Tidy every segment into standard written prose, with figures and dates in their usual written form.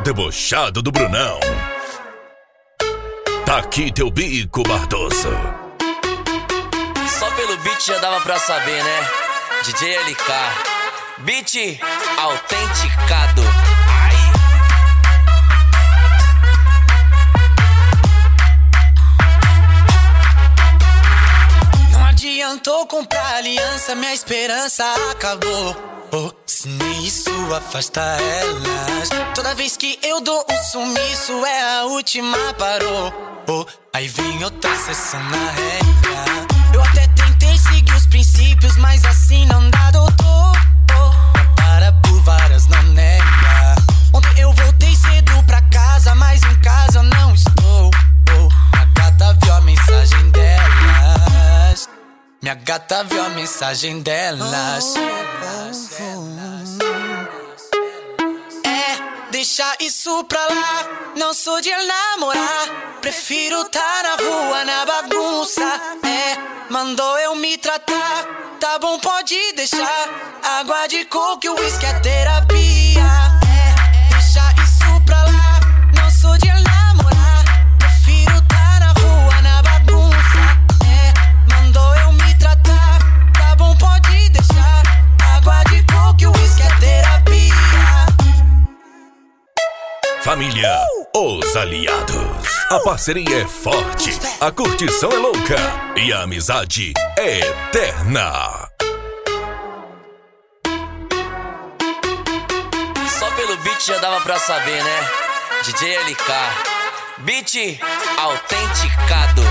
debochado do Brunão. Tá aqui teu bico, Bardoso. Só pelo beat já dava pra saber, né? DJ LK, beat autenticado. Não adiantou comprar aliança, minha esperança acabou. Se nem isso afasta elas. Toda vez que eu dou um sumiço é a última, parou. Aí vem outra sessão na regra. Eu até tentei seguir os princípios, mas assim não dá, doutor. Para por várias, não nega. Ontem eu voltei cedo pra casa, mas em casa eu não estou. Minha gata viu a mensagem delas. Minha gata viu a mensagem delas. Deixa isso pra lá, não sou de namorar. Prefiro tá na rua, na bagunça. Mandou eu me tratar. Tá bom, pode deixar. Água de coco e uísque é terapia. Deixa isso pra lá, não sou de namorar. Prefiro tá na rua, na bagunça. Mandou eu me tratar. Tá bom, pode deixar. Água de coco e uísque é terapia. Família, os aliados. A parceria é forte, a curtição é louca e a amizade é eterna. Só pelo beat já dava pra saber, né? DJ LK, beat autenticado.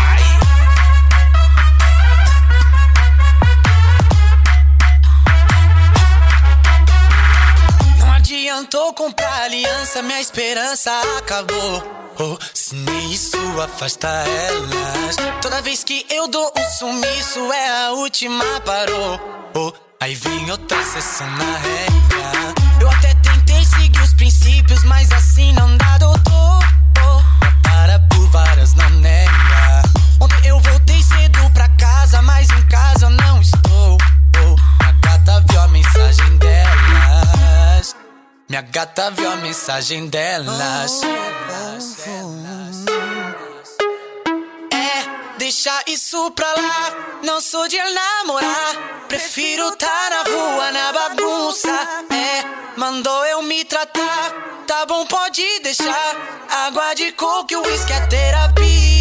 Não adiantou comprar aliança, minha esperança acabou. Se nem isso afasta elas. Toda vez que eu dou um sumiço é a última, parou. Aí vem outra sessão na regra. Eu até tentei seguir os princípios, mas assim não dá, doutor. Para por várias, não nega. Ontem eu voltei cedo pra casa, mas em casa eu não estou. Minha gata viu a mensagem delas. Minha gata viu a mensagem delas. Deixa isso pra lá, não sou de namorar. Prefiro tá na rua, na bagunça. Mandou eu me tratar. Tá bom, pode deixar. Água de coco e uísque é terapia.